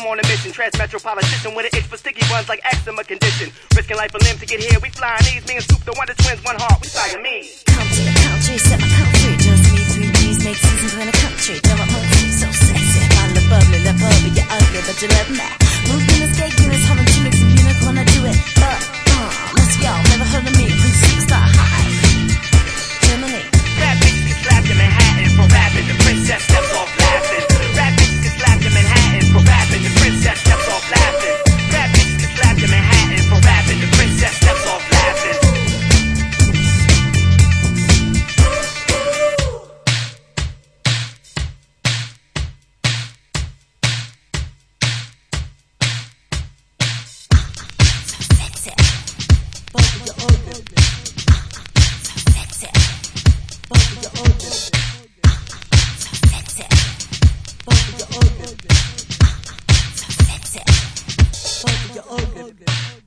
I'm on a mission, trans-metropolitan with an itch for sticky buns like eczema condition. Risking life and limb to get here, we flying these. Me and Soup, the Wonder Twins, one heart, we Siamese. Country, set my country. Just me, 3 G's, make seasons in the country. Feel my monkey, so sexy. I love bubbly, you're ugly, but you love me. Moving is gagging, it's having chilies and unicorn, I do it. Let's go, never heard of me, from superstar high. Germany. Rap bitches get slapped in Manhattan for rapping. The princess steps off laughing. Rap bitches get slapped in Manhattan for rapping. The princess steps off laughing. Rap bitches get slapped in Manhattan for rapping. The princess steps off laughing. You're